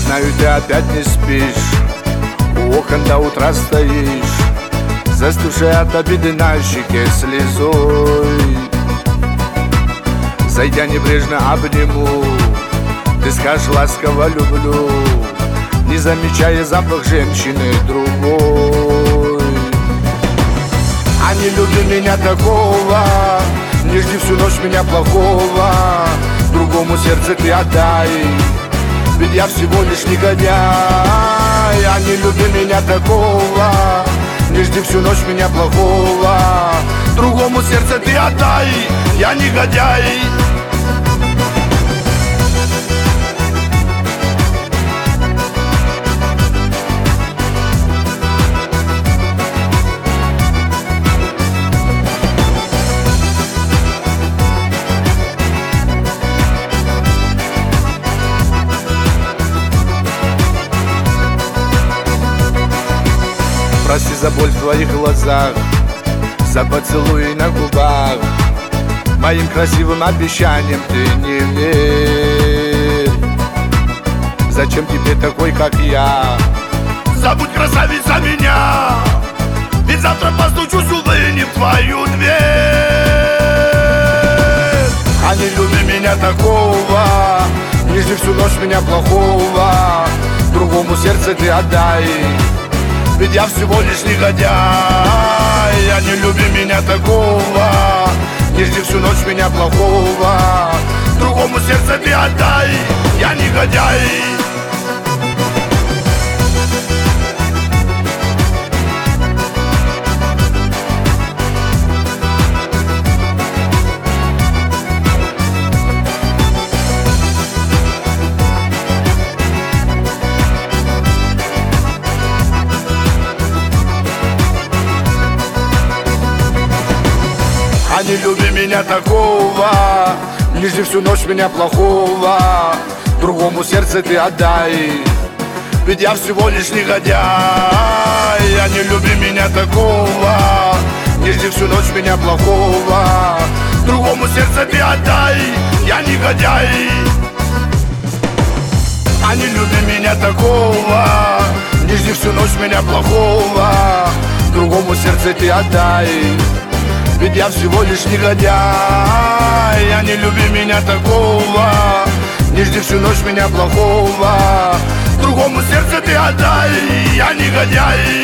знаю, ты опять не спишь, у окон до утра стоишь, застывшая от обиды на щеке слезой. Зайдя небрежно обниму, ты скажешь ласково люблю, не замечая запах женщины другой. А не люби меня такого, не жди всю ночь меня плохого, другому сердце ты отдай, ведь я всего лишь негодяй. А не люби меня такого, не жди всю ночь меня плохого, другому сердце ты отдай, я негодяй. Прости за боль в твоих глазах, за поцелуи на губах, моим красивым обещаниям ты не верь. Зачем тебе такой, как я? Забудь, красавица, меня, ведь завтра постучусь, увы, не в твою дверь. А не люби меня такого, не жди всю ночь меня плохого, другому сердце ты отдай, ведь я всего лишь негодяй. А не люби меня такого, не жди всю ночь меня плохого, другому сердце ты отдай, я негодяй. А не люби меня такого, не жди всю ночь меня плохого, другому сердце ты отдай, ведь я всего лишь негодяй. А не люби меня такого, не жди всю ночь меня плохого, другому сердце ты отдай, я негодяй. А не люби меня такого, не жди всю ночь меня плохого, другому сердце ты отдай, ведь я всего лишь негодяй. А не люби меня такого, не жди всю ночь меня плохого, другому сердце ты отдай, я негодяй.